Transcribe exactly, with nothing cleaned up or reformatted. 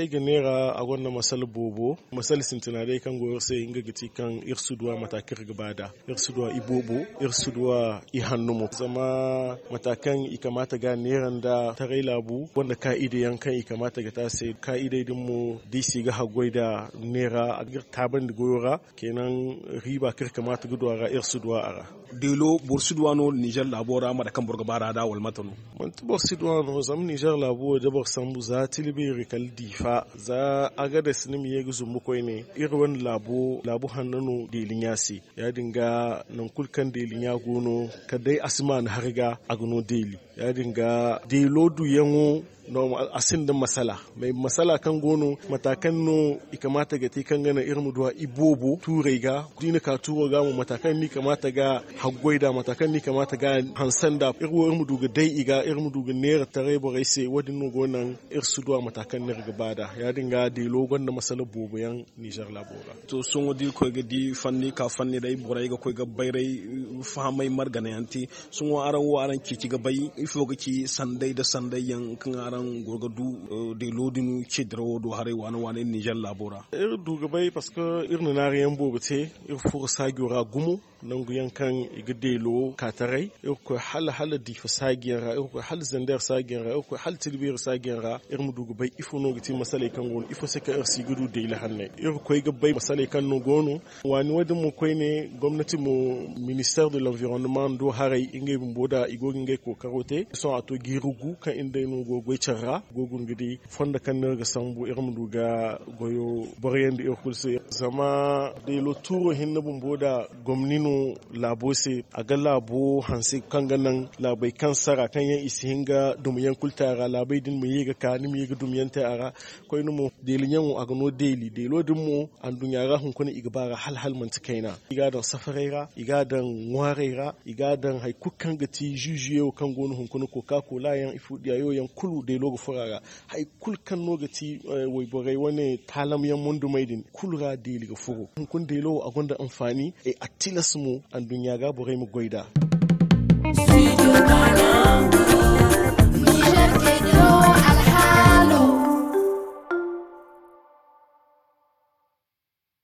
sai ga nera a wannan masal bobo masal sintinare kan goyo sai inga giti kan irsudwa matakir gabada irsudwa ibobo irsudwa ihannumu zama matakan ikamata ga neran da tarai labu wanda ka'ide yankan ikamata ga ta sai ka'idodin mu disi ga hagwai da nera a taban da goyora kenan riba kir kamata gudwa ga irsudwa ara delo borsudwa no Niger labora ma da kan burgabara da wal matano man borsudwa no zam Niger labo da bor sambu za tilbe rikal difa za aga da sinim ye guzu mukoi ne irwan labo labo hannano delin yasi ya dinga nan kulkan delin ya gono kadai asman harga agno deli ya dinga delo du yango no asin da masala mai masala kan gono matakan no ikamata ga ti kan gana irmu duwa ibobo turai ga dina ka turo ga mu matakan ni kamata ga haggoida matakan ni kamata ga hansan da irwo irmu duga dai iga irmu duga nera tare borai sai wadin no gonan irsu duwa matakan ne ga bada ya dinga di logon da masala bobo yan Niger labora to sun wadi ko ga di fanni ka fanni dai borai ga ko ga bairai fahamai margana yanti sun wa aran wa aran ki ga bai ifo ga ki sandai da sandai yan kan aran gorgadu de lodinu ce drawo do hare wani wani Niger labora ir dugabai parce que ir na nariyan bobete ir fur sagiora gumu nan guyan kan igdelo katarai ir ko hal hal di fasagiera ir ko hal zandar sagiera ir ko hal tilbir sagiera ir mu dugabai ifo no giti masale kan gon ifo se ka ir sigudu de la hanne ir ko gabai masale kan no gono wani wadin mu koi ne gwamnati mu ministère de l'environnement do hare inge boda igogin ge ko karote so ato girugu kan inda no gogo ra gogun gidi fonda kan ga sambu irin duga goyo boryen da irkulse zama da lo turo hinna bumboda gomnino labose aga labo hanse kan ganan labai kan sara kan yan isihinga dumyan kultara labai din mu yiga ka ni mu yiga dumyan tara koy no mo delinyan mu aga no deli delo din mu an dunya ra hun kuni igbara hal hal man tikaina iga dan safarera iga dan warera iga dan hay kukan gati jujuyo kan gonu hun kuni coca cola yan ifudiya yo yan kulu de logo furaga hay kul kan nogati way bogai wani talam yan mundu maidin kulra deli ga furo kun de lo agonda amfani e atilas mu an dunya ga bogai mu goida Studio Ghana Niger